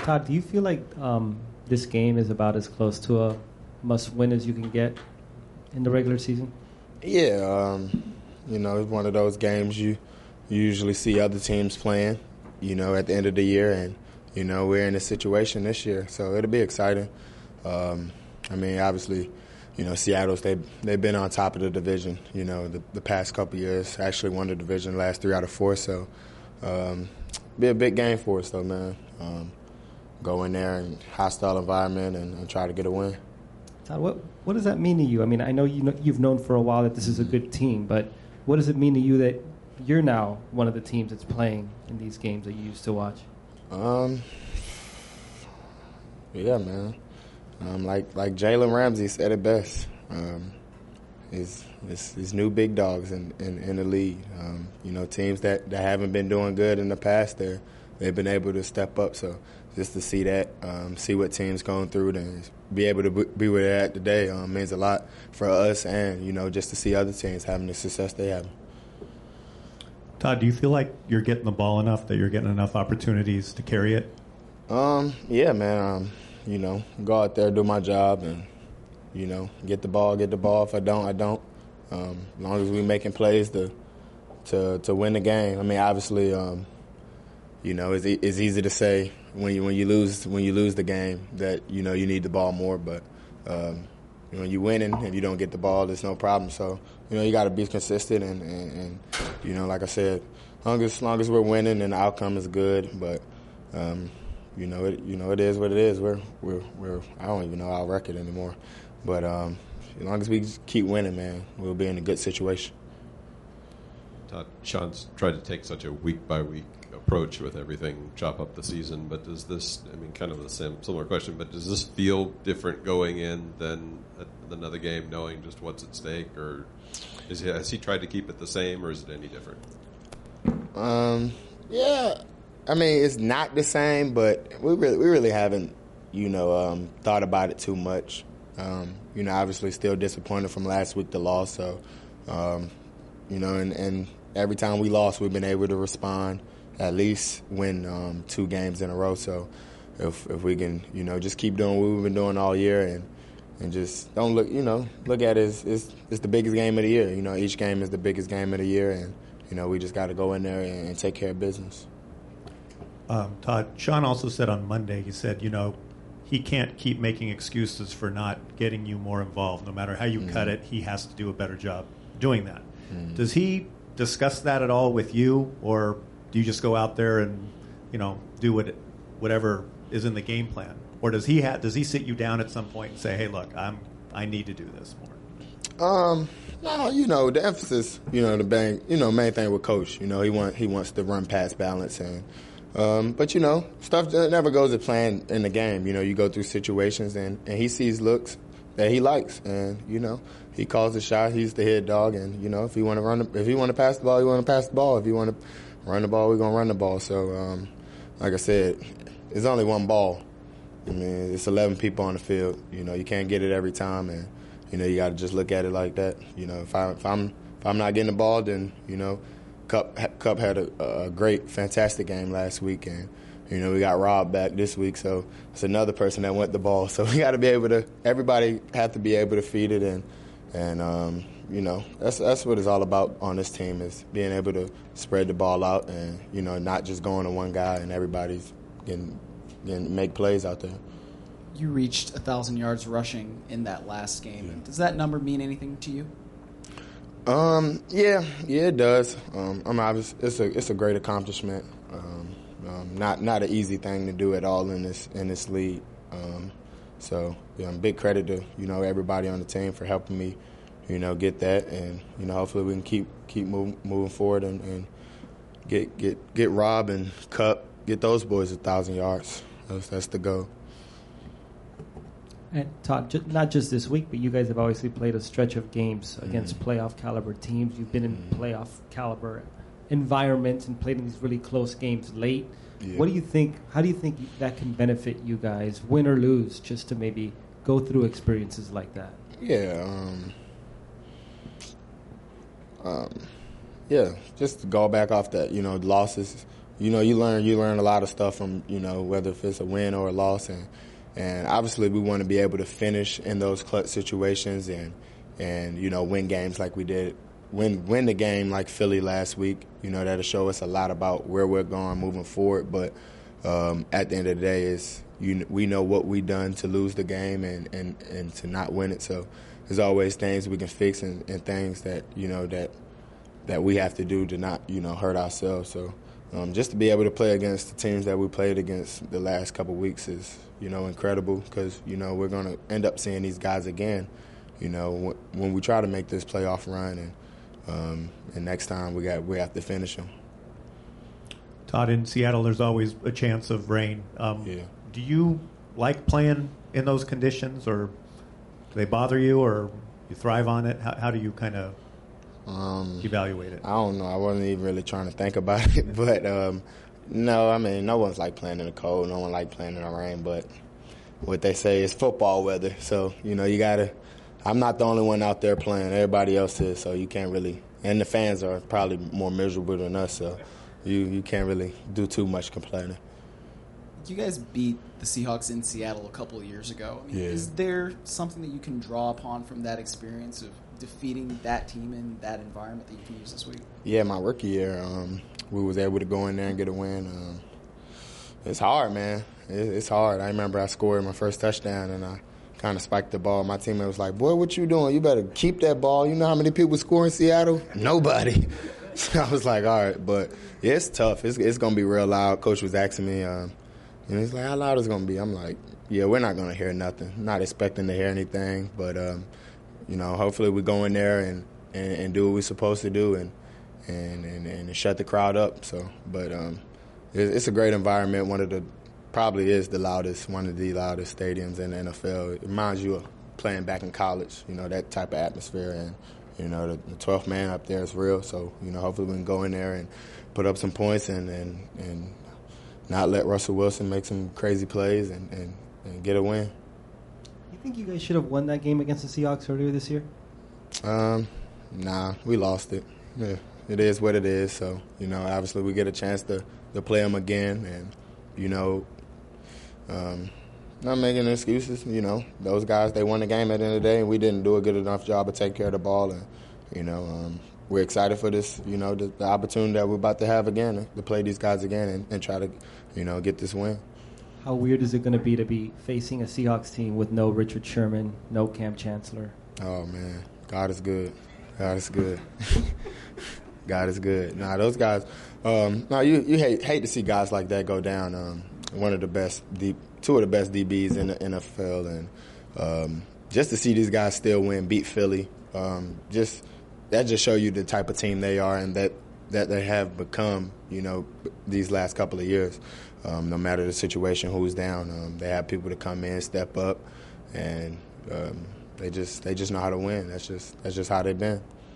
Todd, do you feel like this game is about as close to a must-win as you can get in the regular season? Yeah, it's one of those games you usually see other teams playing, at the end of the year, and, we're in this situation this year, so it'll be exciting. Obviously, Seattle's, they've been on top of the division, the past couple years, actually won the division the last 3 out of 4, so be a big game for us, though, man. Go in there in hostile environment and try to get a win. Todd, what does that mean to you? I mean, I know you've known for a while that this is a good team, but what does it mean to you that you're now one of the teams that's playing in these games that you used to watch? Yeah, man. Like Jalen Ramsey said it best. These new big dogs in the league. Teams that haven't been doing good in the past, they've been able to step up. So just to see that, see what teams going through, and be able to be where they're at today means a lot for us, and just to see other teams having the success they have. Todd, do you feel like you're getting the ball enough, that you're getting enough opportunities to carry it? Yeah, man. Go out there, do my job, and get the ball. If I don't, I don't. As long as we're making plays to win the game. I mean, obviously, it's easy to say when you lose the game that you need the ball more, but when you're winning and you don't get the ball, there's no problem. So you got to be consistent and like I said, as long as we're winning and the outcome is good, but it is what it is. We're I don't even know our record anymore, but as long as we keep winning, man, we'll be in a good situation. Todd, Sean's tried to take such a week-by-week approach with everything, chop up the season, but does this, kind of the similar question, but does this feel different going in than another game, knowing just what's at stake, or has he tried to keep it the same, or is it any different? Yeah, it's not the same, but we really haven't, thought about it too much. Obviously still disappointed from last week, the loss, so, and every time we lost, we've been able to respond, at least win 2 games in a row. So if we can, just keep doing what we've been doing all year and just don't look at it as it's the biggest game of the year. Each game is the biggest game of the year, and, we just got to go in there and take care of business. Todd, Sean also said on Monday, he said, he can't keep making excuses for not getting you more involved. No matter how you cut it, he has to do a better job doing that. Does he discuss that at all with you, or do you just go out there and, do whatever is in the game plan? Or does he sit you down at some point and say, hey, look, I need to do this more? No, the emphasis, the main thing with Coach, he wants to run pass balance, and but stuff that never goes to plan in the game. You go through situations, and he sees looks that he likes, and he calls the shot. He's the head dog, and if he want to pass the ball, he want to pass the ball. If he want to run the ball, we're gonna run the ball. So, like I said, it's only one ball. It's 11 people on the field. You can't get it every time, and you got to just look at it like that. If I'm not getting the ball, then Cup had a great, fantastic game last week, and we got Rob back this week, so it's another person that went the ball. So we got to be able to. Everybody have to be able to feed it, and that's what it's all about on this team, is being able to spread the ball out and not just going to one guy and everybody's getting make plays out there. You reached 1,000 yards rushing in that last game. Yeah. Does that number mean anything to you? Yeah, it does. It's a great accomplishment. Not an easy thing to do at all in this league. So big credit to everybody on the team for helping me, get that, and hopefully we can keep moving forward and get Rob and Cup, get those boys 1,000 yards. That's the goal. And Todd, not just this week, but you guys have obviously played a stretch of games against playoff caliber teams. You've been in playoff caliber environments and played in these really close games late. Yeah. What do you think? How do you think that can benefit you guys, win or lose, just to maybe go through experiences like that? Yeah, just to go back off that, losses, you know, you learn a lot of stuff from, you know, whether if it's a win or a loss, and obviously we want to be able to finish in those clutch situations and you know, win games like we did. Win the game like Philly last week. You know, that'll show us a lot about where we're going moving forward. But at the end of the day, we know what we done to lose the game and to not win it. So there's always things we can fix and things that, you know, that we have to do to not, you know, hurt ourselves. So just to be able to play against the teams that we played against the last couple of weeks is, you know, incredible because, you know, we're going to end up seeing these guys again, you know, when we try to make this playoff run. And next time we have to finish them. Todd, in Seattle, there's always a chance of rain. Yeah. Do you like playing in those conditions, or do they bother you, or you thrive on it? How do you kind of evaluate it? I don't know. I wasn't even really trying to think about it, but no. I mean, no one's like playing in the cold. No one like playing in the rain. But what they say is football weather. So you know, you gotta. I'm not the only one out there playing. Everybody else is, so you can't really. And the fans are probably more miserable than us, so you can't really do too much complaining. You guys beat the Seahawks in Seattle a couple of years ago. I mean, Yeah. Is there something that you can draw upon from that experience of defeating that team in that environment that you can use this week? Yeah, my rookie year, we was able to go in there and get a win. It's hard, man. It's hard. I remember I scored my first touchdown, and I kind of spiked the ball. My teammate was like, boy, what you doing? You better keep that ball. You know how many people score in Seattle? Nobody. So I was like, all right. But, yeah, it's tough. It's going to be real loud. Coach was asking me, and he's like, how loud is it going to be? I'm like, yeah, we're not going to hear nothing. Not expecting to hear anything. But, you know, hopefully we go in there and do what we're supposed to do and shut the crowd up. So, but it's a great environment. Probably is one of the loudest stadiums in the NFL. It reminds you of playing back in college, you know, that type of atmosphere. And, you know, the 12th man up there is real. So, you know, hopefully we can go in there and put up some points and not let Russell Wilson make some crazy plays and get a win. You think you guys should have won that game against the Seahawks earlier this year? Nah, we lost it. Yeah, it is what it is. So, you know, obviously we get a chance to play them again and, you know, not making excuses, you know. Those guys, they won the game at the end of the day, and we didn't do a good enough job of taking care of the ball. And, you know, we're excited for this, you know, the opportunity that we're about to have again, to play these guys again and try to, you know, get this win. How weird is it going to be facing a Seahawks team with no Richard Sherman, no Cam Chancellor? Oh, man. God is good. God is good. God is good. Nah, those guys, you hate to see guys like that go down. Two of the best DBs in the NFL, and just to see these guys still win, beat Philly, that just show you the type of team they are and that they have become, you know, these last couple of years. No matter the situation, who's down, they have people to come in, step up, and they just know how to win. That's just how they've been.